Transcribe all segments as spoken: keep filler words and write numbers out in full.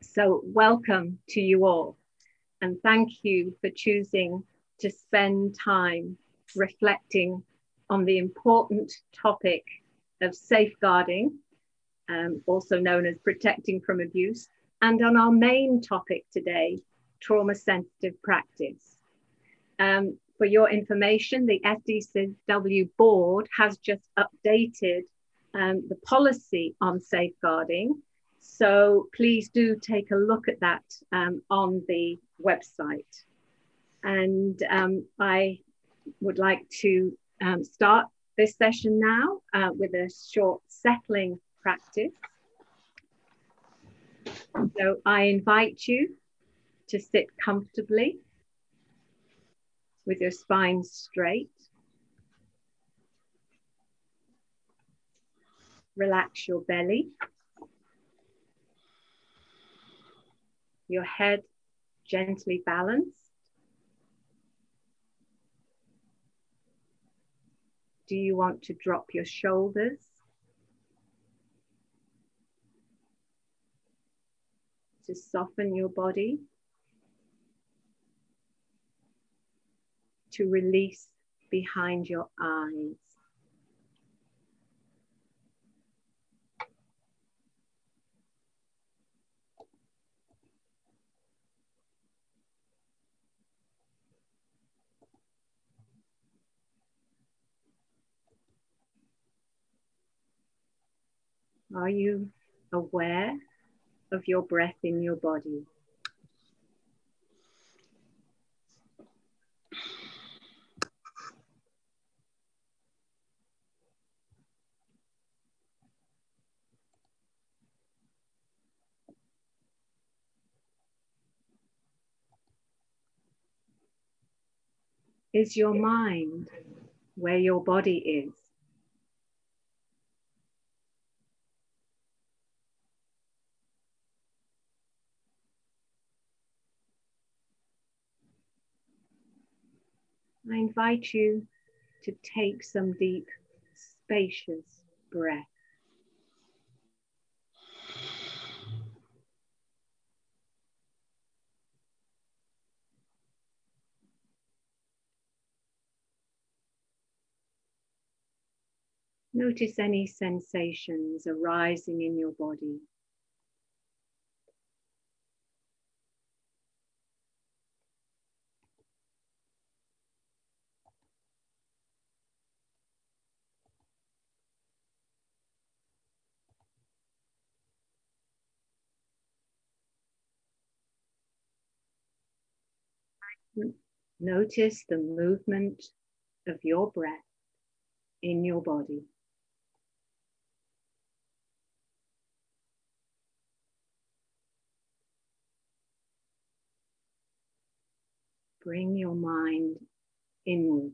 So welcome to you all, and thank you for choosing to spend time reflecting on the important topic of safeguarding, um, also known as protecting from abuse, and on our main topic today, trauma-sensitive practice. Um, for your information, the S D C W board has just updated um, the policy on safeguarding. So please do take a look at that um, on the website. And um, I would like to um, start this session now uh, with a short settling practice. So I invite you to sit comfortably with your spine straight. Relax your belly. Your head gently balanced. Do you want to drop your shoulders? To soften your body? To release behind your eyes? Are you aware of your breath in your body? Is your mind where your body is? I invite you to take some deep, spacious breath. Notice any sensations arising in your body. Notice the movement of your breath in your body. Bring your mind inwards.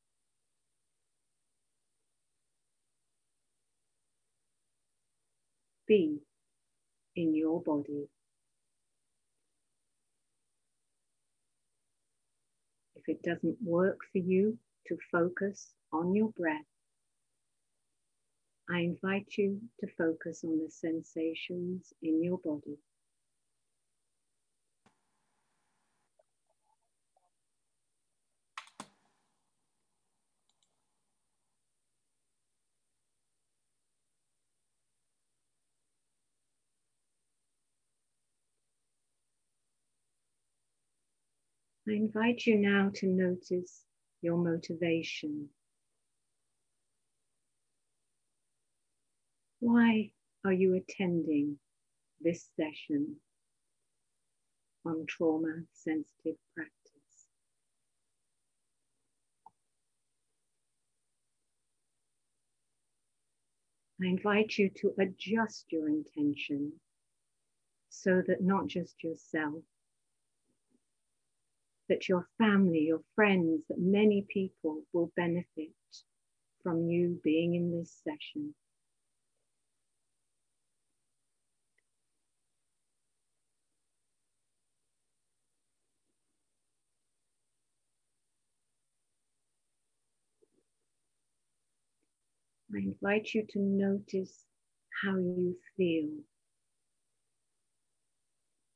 Be in your body. If it doesn't work for you to focus on your breath, I invite you to focus on the sensations in your body. I invite you now to notice your motivation. Why are you attending this session on trauma-sensitive practice? I invite you to adjust your intention so that not just yourself, that your family, your friends, that many people will benefit from you being in this session. I invite you to notice how you feel.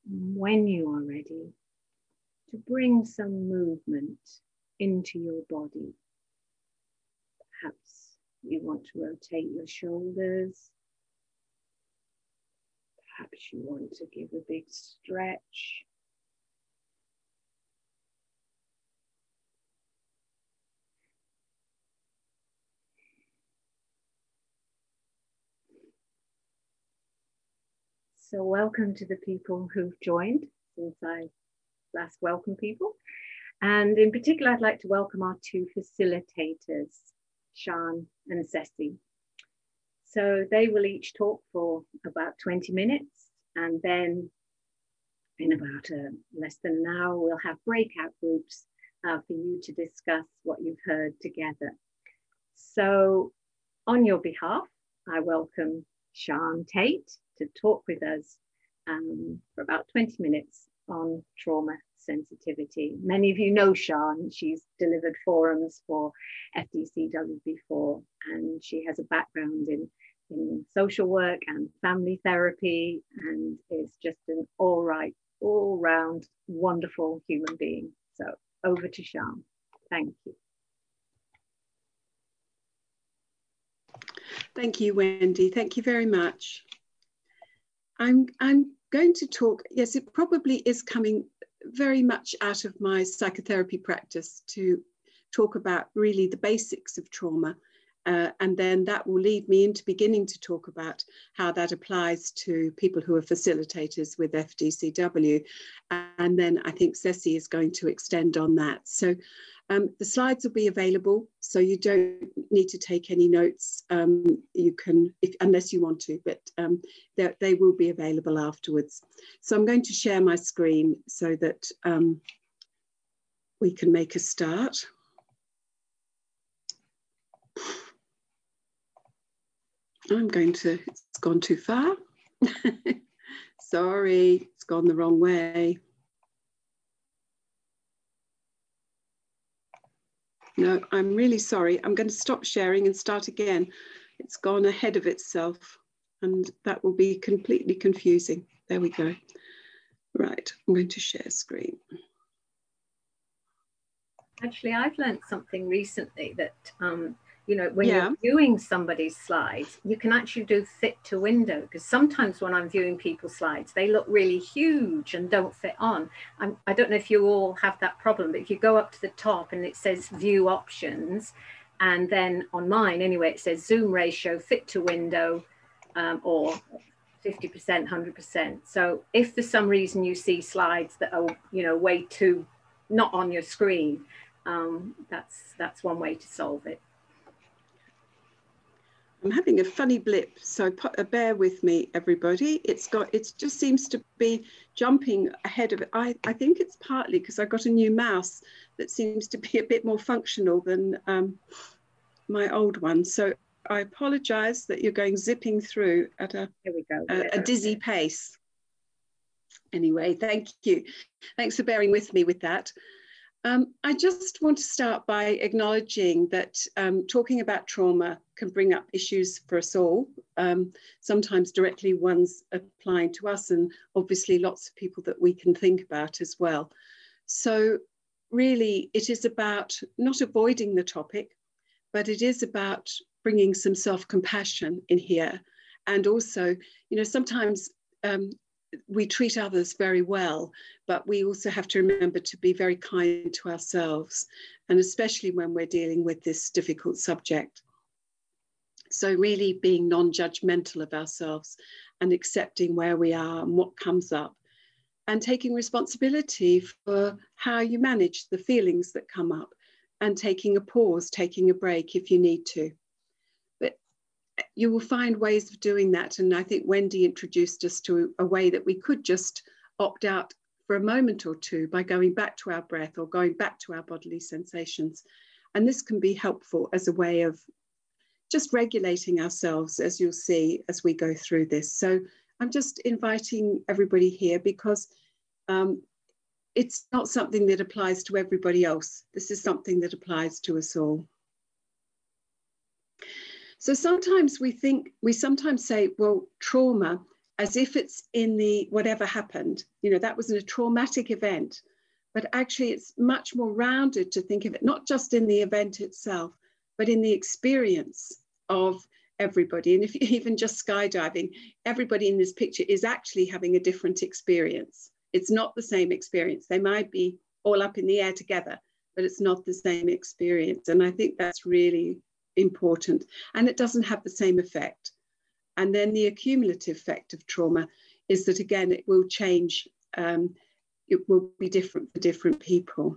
When you are ready, to bring some movement into your body. Perhaps you want to rotate your shoulders. Perhaps you want to give a big stretch. So welcome to the people who've joined since I last welcomed people. And in particular, I'd like to welcome our two facilitators, Sian and Ceci. So they will each talk for about twenty minutes, and then in about uh, less than an hour, we'll have breakout groups uh, for you to discuss what you've heard together. So on your behalf, I welcome Sian Tate to talk with us um, for about twenty minutes on trauma sensitivity. Many of you know Sian. She's delivered forums for F D C W before, and she has a background in, in social work and family therapy, and is just an all right, all round wonderful human being. So over to Sian. Thank you. Thank you, Wendy. Thank you very much. I'm, I'm going to talk, yes, it probably is coming very much out of my psychotherapy practice to talk about really the basics of trauma. Uh, and then that will lead me into beginning to talk about how that applies to people who are facilitators with F D C W. And then I think Ceci is going to extend on that. So um, the slides will be available, so you don't need to take any notes. Um, you can, if, unless you want to, but um, they will be available afterwards. So I'm going to share my screen so that um, we can make a start. I'm going to, it's gone too far. Sorry, it's gone the wrong way. No, I'm really sorry. I'm going to stop sharing and start again. It's gone ahead of itself, and that will be completely confusing. There we go. Right, I'm going to share screen. Actually, I've learned something recently that, um, you know, when yeah. you're viewing somebody's slides, you can actually do fit to window, because sometimes when I'm viewing people's slides, they look really huge and don't fit on. I'm, I don't know if you all have that problem, but if you go up to the top and it says view options, and then on mine anyway, it says zoom ratio, fit to window, um, or fifty percent, one hundred percent. So if for some reason you see slides that are, you know, way too not on your screen, um, that's, that's one way to solve it. I'm having a funny blip, so bear with me, everybody. It's got, it just seems to be jumping ahead of it. I, I think it's partly because I got a new mouse that seems to be a bit more functional than um, my old one. So I apologize that you're going zipping through at a, Here we go. a, Yeah. a dizzy pace. Anyway, thank you. Thanks for bearing with me with that. Um, I just want to start by acknowledging that um, talking about trauma can bring up issues for us all, um, sometimes directly ones applying to us, and obviously lots of people that we can think about as well. So really it is about not avoiding the topic, but it is about bringing some self-compassion in here. And also, you know, sometimes um, we treat others very well, but we also have to remember to be very kind to ourselves, and especially when we're dealing with this difficult subject. So really being non-judgmental of ourselves and accepting where we are and what comes up, and taking responsibility for how you manage the feelings that come up, and taking a pause, taking a break if you need to. But you will find ways of doing that. And I think Wendy introduced us to a way that we could just opt out for a moment or two by going back to our breath or going back to our bodily sensations. And this can be helpful as a way of just regulating ourselves, as you'll see as we go through this. So I'm just inviting everybody here because um, it's not something that applies to everybody else. This is something that applies to us all. So sometimes we think, we sometimes say, well, trauma, as if it's in the whatever happened, you know, that was a traumatic event. But actually, it's much more rounded to think of it, not just in the event itself, but in the experience of everybody. And if you even just skydiving, everybody in this picture is actually having a different experience. It's not the same experience. They might be all up in the air together, but it's not the same experience. And I think that's really important. And it doesn't have the same effect. And then the accumulative effect of trauma is that, again, it will change. Um, it will be different for different people.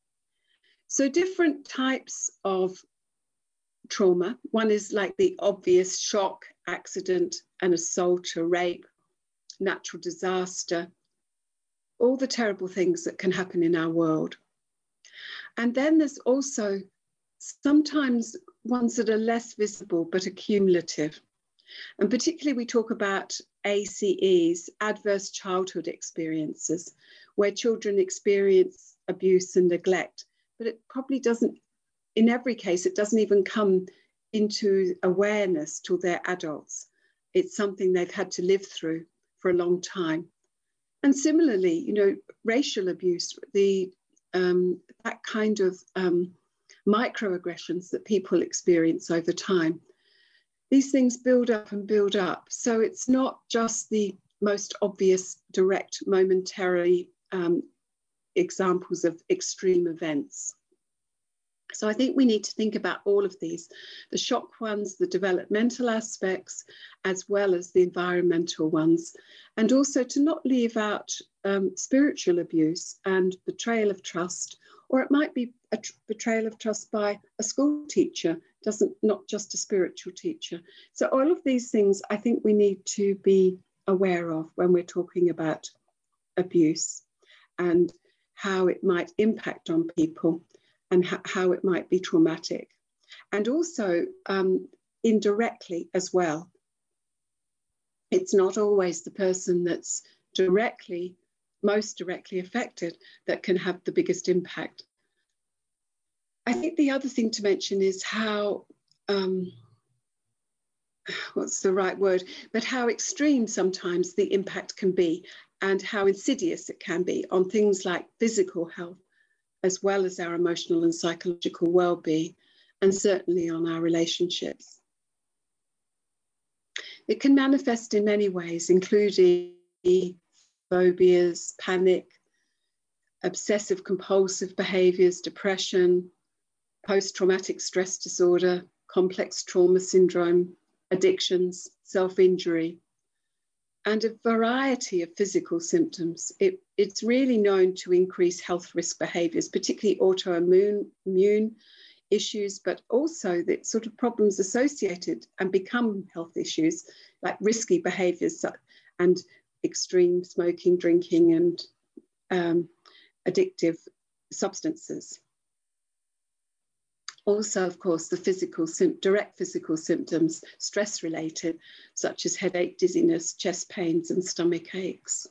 So different types of trauma. One is like the obvious shock, accident, an assault, a rape, natural disaster, all the terrible things that can happen in our world. And then there's also sometimes ones that are less visible but accumulative. And particularly we talk about A C Es, adverse childhood experiences, where children experience abuse and neglect, but it probably doesn't, in every case, it doesn't even come into awareness till they're adults. It's something they've had to live through for a long time. And similarly, you know, racial abuse, the um, that kind of um, microaggressions that people experience over time. These things build up and build up. So it's not just the most obvious, direct, momentary um, examples of extreme events. So I think we need to think about all of these, the shock ones, the developmental aspects, as well as the environmental ones. And also to not leave out um, spiritual abuse and betrayal of trust, or it might be a betrayal of trust by a school teacher, doesn't, not just a spiritual teacher. So all of these things I think we need to be aware of when we're talking about abuse and how it might impact on people and ha how it might be traumatic. And also um, indirectly as well. It's not always the person that's directly, most directly affected that can have the biggest impact. I think the other thing to mention is how, um, what's the right word, but how extreme sometimes the impact can be and how insidious it can be on things like physical health, as well as our emotional and psychological well-being, and certainly on our relationships. It can manifest in many ways, including phobias, panic, obsessive compulsive behaviors, depression, post-traumatic stress disorder, complex trauma syndrome, addictions, self-injury, and a variety of physical symptoms. It, it's really known to increase health risk behaviors, particularly autoimmune immune issues, but also the sort of problems associated and become health issues, like risky behaviors and extreme smoking, drinking, and um, addictive substances. Also, of course, the physical, direct physical symptoms, stress-related, such as headache, dizziness, chest pains, and stomach aches.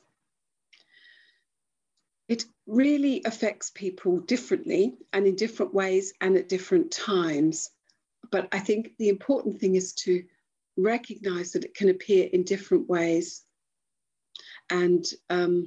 It really affects people differently and in different ways and at different times. But I think the important thing is to recognize that it can appear in different ways and um,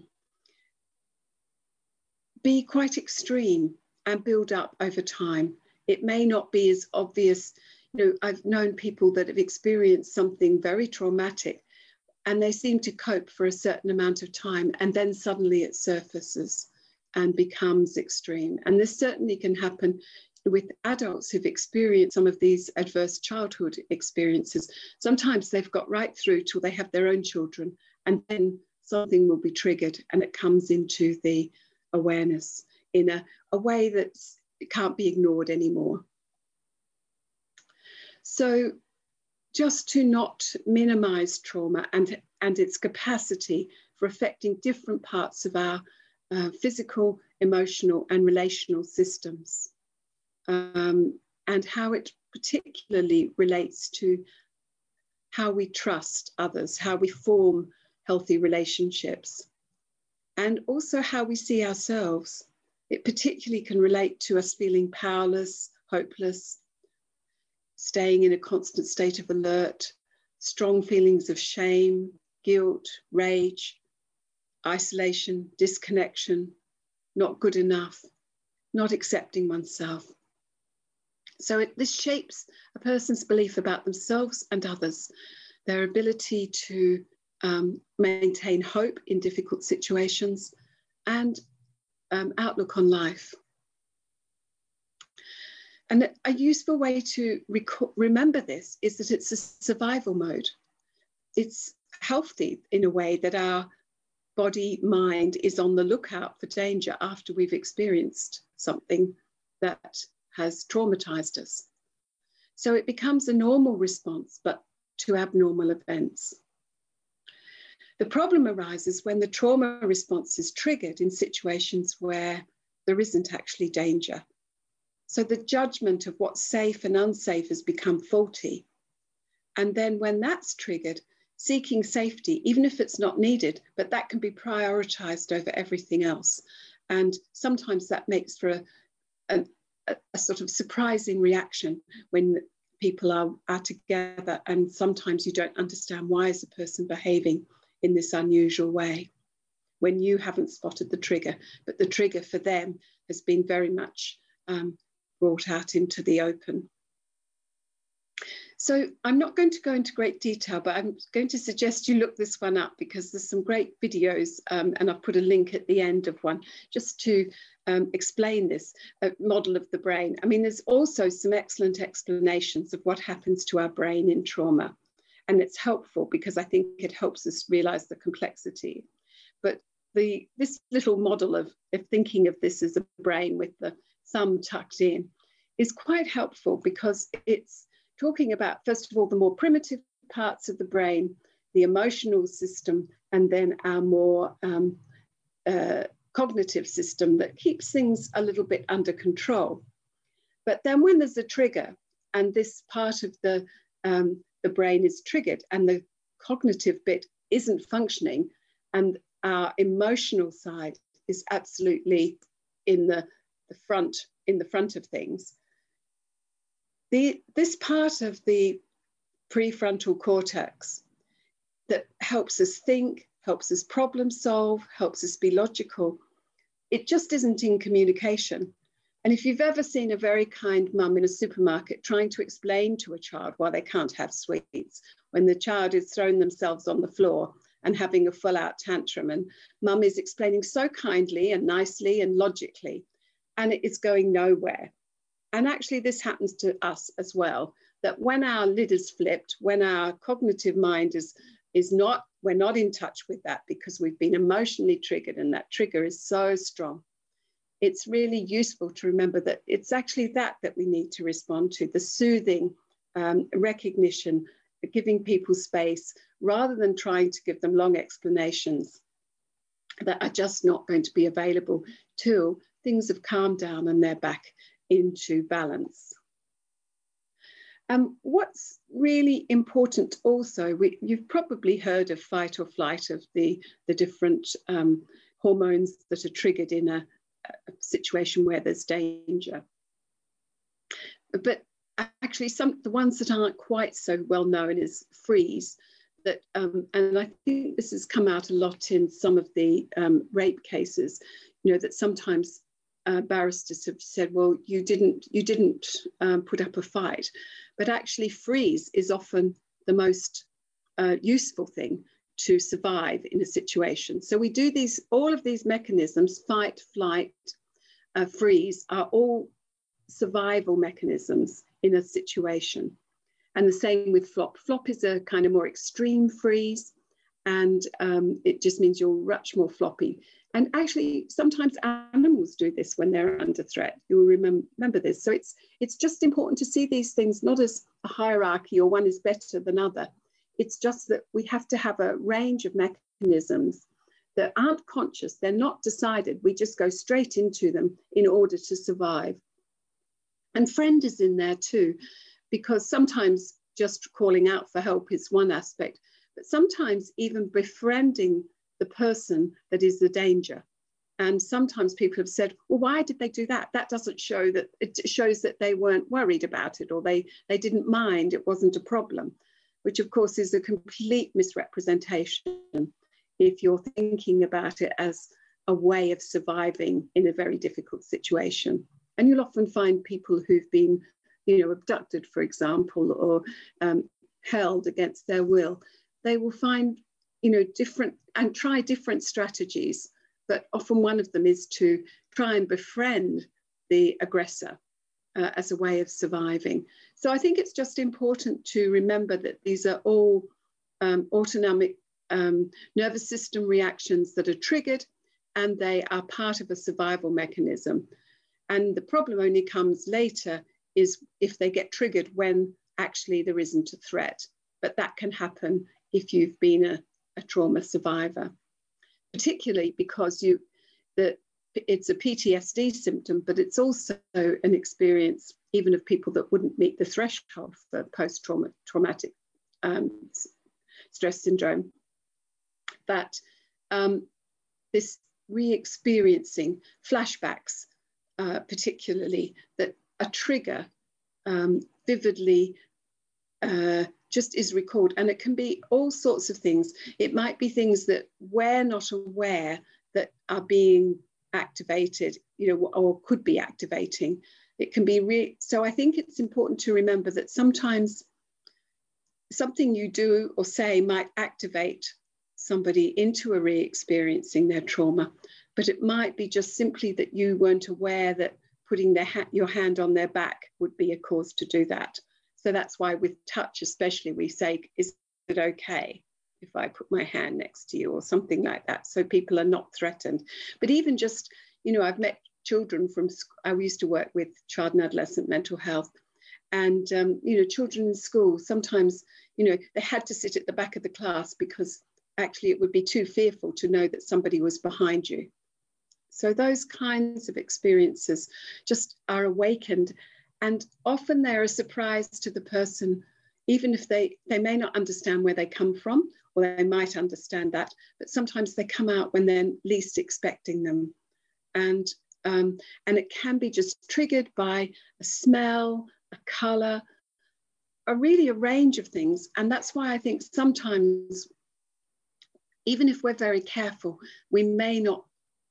be quite extreme and build up over time. It may not be as obvious. You know, I've known people that have experienced something very traumatic and they seem to cope for a certain amount of time, and then suddenly it surfaces and becomes extreme. And this certainly can happen with adults who've experienced some of these adverse childhood experiences. Sometimes they've got right through till they have their own children, and then something will be triggered and it comes into the awareness in a, a way that's it can't be ignored anymore. So just to not minimize trauma and, and its capacity for affecting different parts of our uh, physical, emotional, and relational systems, um, and how it particularly relates to how we trust others, how we form healthy relationships, and also how we see ourselves. It particularly can relate to us feeling powerless, hopeless, staying in a constant state of alert, strong feelings of shame, guilt, rage, isolation, disconnection, not good enough, not accepting oneself. So it, this shapes a person's belief about themselves and others, their ability to um, maintain hope in difficult situations, and um, outlook on life. And a useful way to remember this is that it's a survival mode. It's healthy in a way that our body, mind is on the lookout for danger after we've experienced something that has traumatized us. So it becomes a normal response, but to abnormal events. The problem arises when the trauma response is triggered in situations where there isn't actually danger. So the judgment of what's safe and unsafe has become faulty. And then when that's triggered, seeking safety, even if it's not needed, but that can be prioritized over everything else. And sometimes that makes for a, a, a sort of surprising reaction when people are, are together, and sometimes you don't understand why is a person behaving in this unusual way when you haven't spotted the trigger, but the trigger for them has been very much um, brought out into the open. So I'm not going to go into great detail, but I'm going to suggest you look this one up because there's some great videos, um, and I've put a link at the end of one just to um, explain this uh, model of the brain. I mean, there's also some excellent explanations of what happens to our brain in trauma. And it's helpful because I think it helps us realize the complexity. But the, this little model of, of thinking of this as a brain with the thumb tucked in is quite helpful because it's talking about, first of all, the more primitive parts of the brain, the emotional system, and then our more um, uh, cognitive system that keeps things a little bit under control. But then when there's a trigger and this part of the, um, the brain is triggered and the cognitive bit isn't functioning and our emotional side is absolutely in the, the front, in the front of things, The, this part of the prefrontal cortex that helps us think, helps us problem solve, helps us be logical, it just isn't in communication. And if you've ever seen a very kind mum in a supermarket trying to explain to a child why they can't have sweets, when the child is throwing themselves on the floor and having a full out tantrum, and mum is explaining so kindly and nicely and logically, and it is going nowhere. And actually this happens to us as well, that when our lid is flipped, when our cognitive mind is, is not, we're not in touch with that because we've been emotionally triggered and that trigger is so strong. It's really useful to remember that it's actually that that we need to respond to, the soothing um, recognition, giving people space, rather than trying to give them long explanations that are just not going to be available till things have calmed down and they're back into balance. Um, what's really important also, we, you've probably heard of fight or flight, of the, the different um, hormones that are triggered in a, a situation where there's danger. But actually some, the ones that aren't quite so well known is freeze, that, um, and I think this has come out a lot in some of the um, rape cases, you know, that sometimes Uh, barristers have said, well, you didn't, you didn't um, put up a fight, but actually freeze is often the most uh, useful thing to survive in a situation. So we do these, all of these mechanisms, fight, flight, uh, freeze, are all survival mechanisms in a situation. And the same with flop. Flop is a kind of more extreme freeze, and um, it just means you're much more floppy. And actually, sometimes animals do this when they're under threat. You'll remember, remember this. So it's, it's just important to see these things not as a hierarchy or one is better than other. It's just that we have to have a range of mechanisms that aren't conscious. They're not decided. We just go straight into them in order to survive. And friend is in there too, because sometimes just calling out for help is one aspect, but sometimes even befriending the person that is the danger. And sometimes people have said, well, why did they do that? That doesn't show that, it shows that they weren't worried about it, or they, they didn't mind, it wasn't a problem. which of course is a complete misrepresentation if you're thinking about it as a way of surviving in a very difficult situation. And you'll often find people who've been, you know, abducted, for example, or um, held against their will. They will find, you know, different and try different strategies, but often one of them is to try and befriend the aggressor uh, as a way of surviving. So I think it's just important to remember that these are all um, autonomic um, nervous system reactions that are triggered, and they are part of a survival mechanism. And the problem only comes later is if they get triggered when actually there isn't a threat. But that can happen if you've been a, a trauma survivor, particularly because you, the, it's a P T S D symptom, but it's also an experience even of people that wouldn't meet the threshold for post-trauma traumatic um, stress syndrome. That um, this re-experiencing flashbacks, uh, particularly, that a trigger um, vividly uh, just is recalled. And it can be all sorts of things. It might be things that we're not aware that are being activated, you know, or could be activating. It can be re so I think it's important to remember that sometimes something you do or say might activate somebody into a re-experiencing their trauma, but it might be just simply that you weren't aware that putting their ha your hand on their back would be a cause to do that. So that's why with touch especially, we say, is it okay if I put my hand next to you or something like that, so people are not threatened. But even just, you know, I've met children from, I used to work with child and adolescent mental health, and, um, you know, children in school, sometimes, you know, they had to sit at the back of the class because actually it would be too fearful to know that somebody was behind you. So those kinds of experiences just are awakened, and often they're a surprise to the person, even if they, they may not understand where they come from, or they might understand that, but sometimes they come out when they're least expecting them. And, um, and it can be just triggered by a smell, a color, a really a range of things. And that's why I think sometimes, even if we're very careful, we may not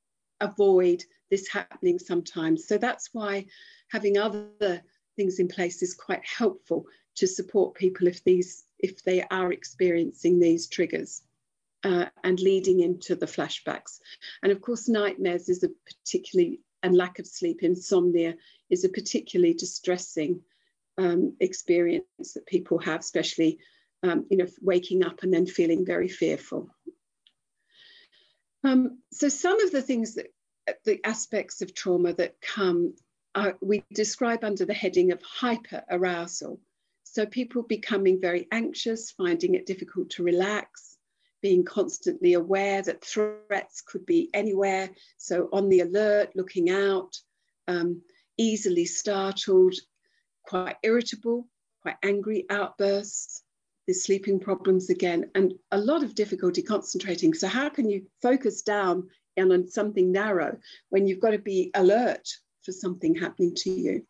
avoid this happening sometimes. So that's why having other things in place is quite helpful to support people if these if they are experiencing these triggers uh, and leading into the flashbacks. And of course, nightmares is a particularly, and lack of sleep, insomnia is a particularly distressing um, experience that people have, especially um, you know, waking up and then feeling very fearful. Um, so some of the things that, the aspects of trauma that come, uh, we describe under the heading of hyperarousal. So people becoming very anxious, finding it difficult to relax, being constantly aware that threats could be anywhere. So on the alert, looking out, um, easily startled, quite irritable, quite angry outbursts, the sleeping problems again, and a lot of difficulty concentrating. So how can you focus down on something narrow when you've got to be alert for something happening to you?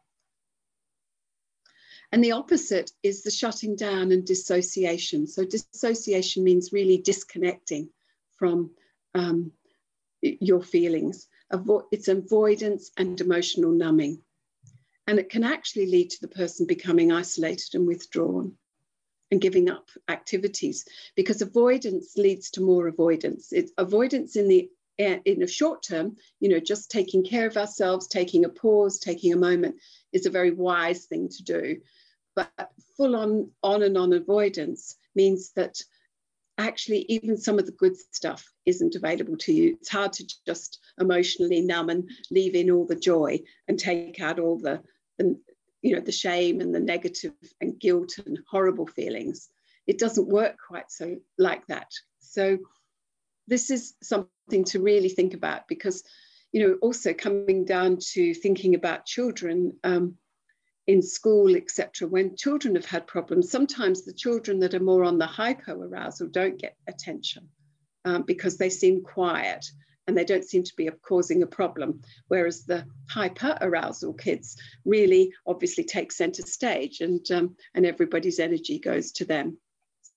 And the opposite is the shutting down and dissociation. So dissociation means really disconnecting from um, your feelings. Avo- it's avoidance and emotional numbing. And it can actually lead to the person becoming isolated and withdrawn and giving up activities, because avoidance leads to more avoidance. It's avoidance in the in the short term, you know, just taking care of ourselves, taking a pause, taking a moment is a very wise thing to do. But full on, on and on avoidance means that actually even some of the good stuff isn't available to you. It's hard to just emotionally numb and leave in all the joy and take out all the, the you know, the shame and the negative and guilt and horrible feelings. It doesn't work quite so like that. So this is something to really think about, because, you know, also coming down to thinking about children um, in school, et cetera, when children have had problems, sometimes the children that are more on the hypoarousal don't get attention um, because they seem quiet and they don't seem to be causing a problem, whereas the hyperarousal kids really obviously take center stage, and, um, and everybody's energy goes to them.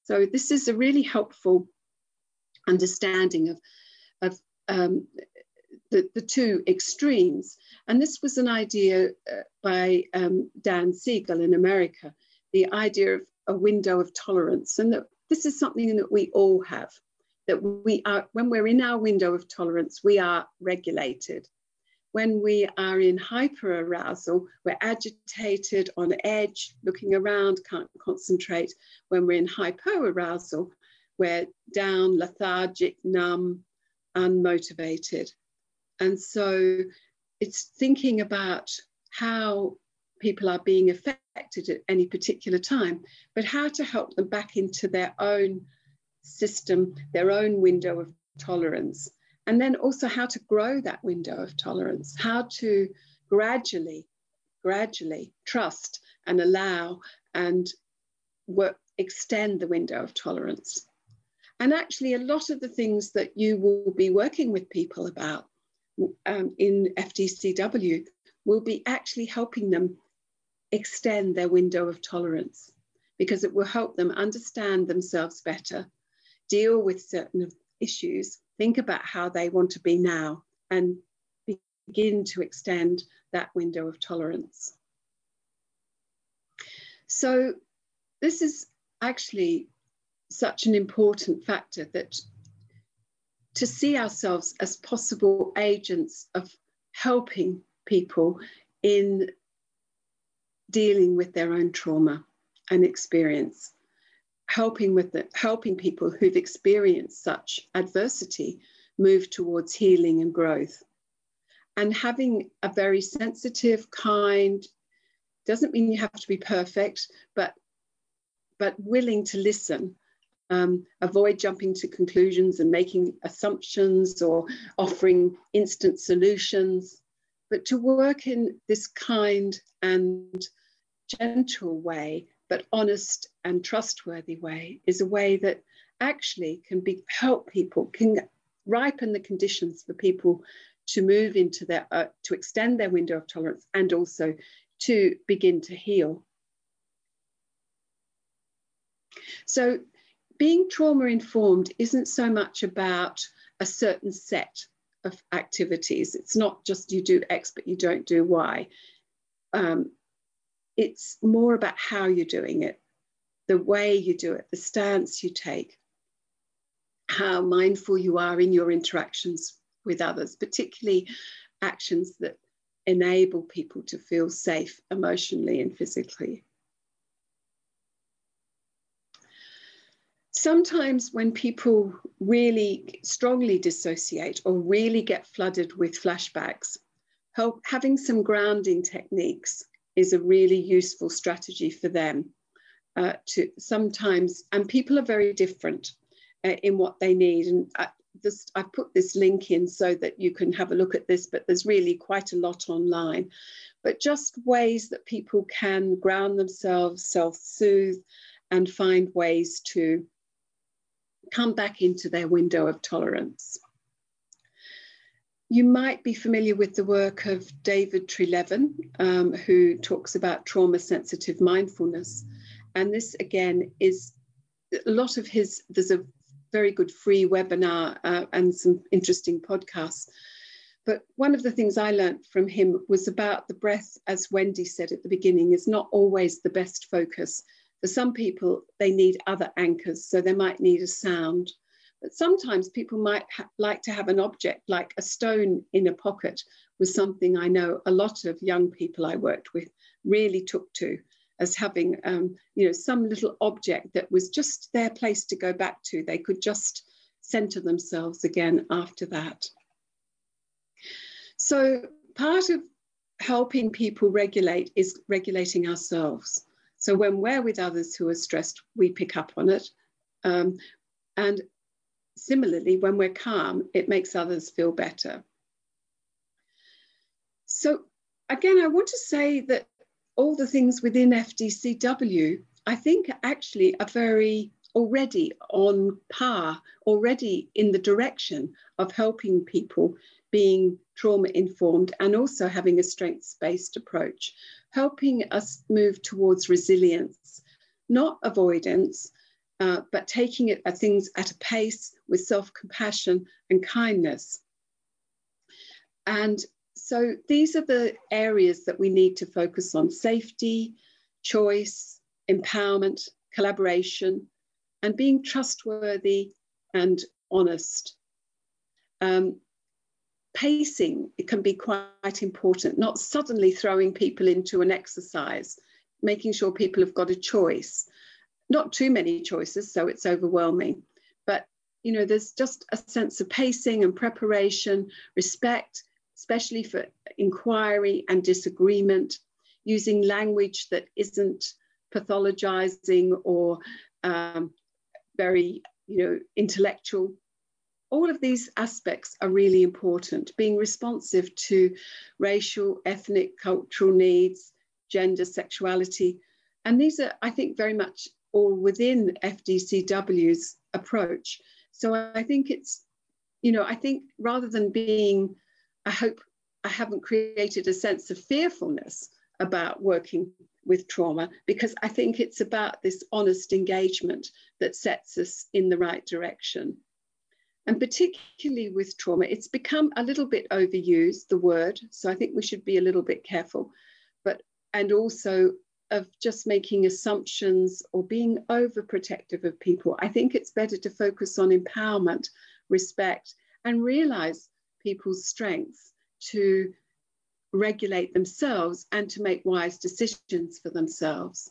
So this is a really helpful understanding of, of um, the, the two extremes. And this was an idea uh, by um, Dan Siegel in America, the idea of a window of tolerance. And that this is something that we all have, that we are, when we're in our window of tolerance, we are regulated. When we are in hyperarousal, we're agitated, on edge, looking around, can't concentrate. When we're in hypoarousal, we're down, lethargic, numb, unmotivated. And so it's thinking about how people are being affected at any particular time, but how to help them back into their own system, their own window of tolerance. And then also how to grow that window of tolerance, how to gradually, gradually trust and allow and work, extend the window of tolerance. And actually a lot of the things that you will be working with people about um, in F D C W will be actually helping them extend their window of tolerance, because it will help them understand themselves better, deal with certain issues, think about how they want to be now, and begin to extend that window of tolerance. So this is actually such an important factor, that to see ourselves as possible agents of helping people in dealing with their own trauma and experience, helping with the, helping people who've experienced such adversity move towards healing and growth. And having a very sensitive, kind, doesn't mean you have to be perfect, but, but willing to listen, um, avoid jumping to conclusions and making assumptions or offering instant solutions, but to work in this kind and gentle way, but honest and trustworthy way, is a way that actually can be, help people, can ripen the conditions for people to move into their, uh, to extend their window of tolerance, and also to begin to heal. So being trauma informed isn't so much about a certain set of activities. It's not just you do X, but you don't do Y. Um, it's more about how you're doing it, the way you do it, the stance you take, how mindful you are in your interactions with others, particularly actions that enable people to feel safe emotionally and physically. Sometimes when people really strongly dissociate or really get flooded with flashbacks, help, having some grounding techniques is a really useful strategy for them uh, to sometimes, and people are very different uh, in what they need. And I, this, I've put this link in so that you can have a look at this, but there's really quite a lot online. But just ways that people can ground themselves, self-soothe, and find ways to come back into their window of tolerance. You might be familiar with the work of David Treleaven, um, who talks about trauma-sensitive mindfulness. And this, again, is a lot of his, there's a very good free webinar uh, and some interesting podcasts. But one of the things I learned from him was about the breath, as Wendy said at the beginning, is not always the best focus. For some people, they need other anchors, so they might need a sound. But sometimes people might like to have an object, like a stone in a pocket, was something I know a lot of young people I worked with really took to, as having um, you know, some little object that was just their place to go back to. They could just center themselves again after that. So part of helping people regulate is regulating ourselves. So when we're with others who are stressed, we pick up on it. Um, and similarly, when we're calm, it makes others feel better. So again, I want to say that all the things within F D C W, I think actually are very already on par, already in the direction of helping people being trauma informed and also having a strengths-based approach, helping us move towards resilience, not avoidance, uh, but taking it at things at a pace with self-compassion and kindness. And so these are the areas that we need to focus on: safety, choice, empowerment, collaboration, and being trustworthy and honest. Um, pacing, it can be quite important, not suddenly throwing people into an exercise, making sure people have got a choice, not too many choices so it's overwhelming, but you know, there's just a sense of pacing and preparation, respect, especially for inquiry and disagreement, using language that isn't pathologizing or um, very, you know, intellectual. All of these aspects are really important. Being responsive to racial, ethnic, cultural needs, gender, sexuality. And these are, I think, very much all within F D C W's approach. So I think it's, you know, I think rather than being, I hope I haven't created a sense of fearfulness about working with trauma, because I think it's about this honest engagement that sets us in the right direction. And particularly with trauma, it's become a little bit overused, the word. So I think we should be a little bit careful, but, and also of just making assumptions or being overprotective of people. I think it's better to focus on empowerment, respect, and realize people's strengths to regulate themselves and to make wise decisions for themselves.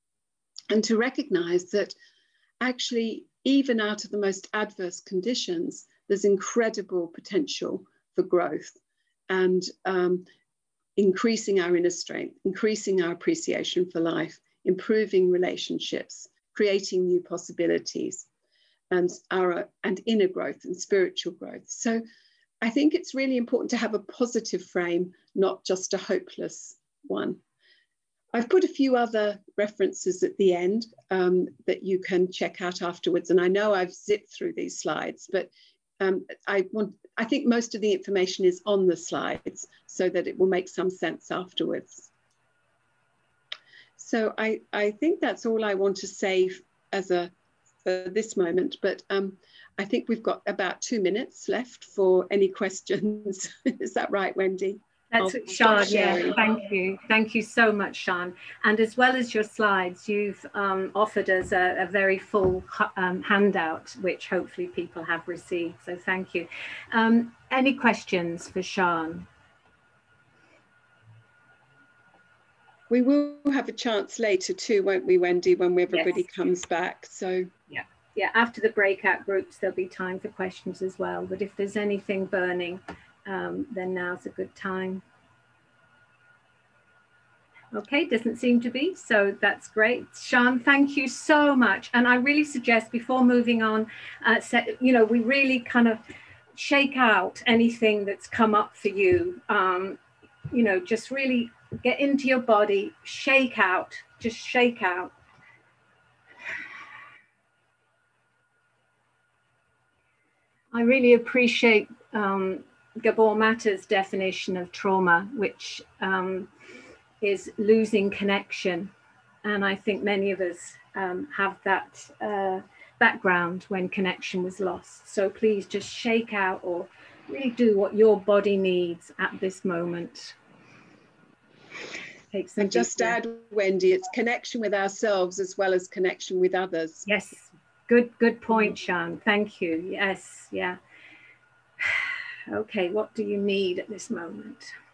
And to recognize that actually, even out of the most adverse conditions, there's incredible potential for growth and um, increasing our inner strength, increasing our appreciation for life, improving relationships, creating new possibilities, and our and inner growth and spiritual growth. So I think it's really important to have a positive frame, not just a hopeless one. I've put a few other references at the end um, that you can check out afterwards. And I know I've zipped through these slides, but um, I want, I think most of the information is on the slides so that it will make some sense afterwards. So I, I think that's all I want to say as a, for this moment, but um, I think we've got about two minutes left for any questions. Is that right, Wendy? That's I'll Sian, yeah, thank you. Thank you so much, Sian. And as well as your slides, you've um, offered us a, a very full um, handout, which hopefully people have received. So thank you. Um, any questions for Sian? We will have a chance later too, won't we, Wendy, when everybody yes. comes back. So yeah, yeah. After the breakout groups, there'll be time for questions as well. But if there's anything burning, um, then now's a good time. Okay, doesn't seem to be, so that's great. Sian, thank you so much. And I really suggest before moving on, uh, set, you know, we really kind of shake out anything that's come up for you. Um, you know, just really get into your body, shake out, just shake out. I really appreciate um, Gabor Mate's definition of trauma, which um, is losing connection. And I think many of us um, have that uh, background when connection was lost. So please just shake out or really do what your body needs at this moment. Take some and just breath. add, Wendy, it's connection with ourselves as well as connection with others. Yes, good, good point, Sian. Thank you. Yes, yeah. Okay, what do you need at this moment?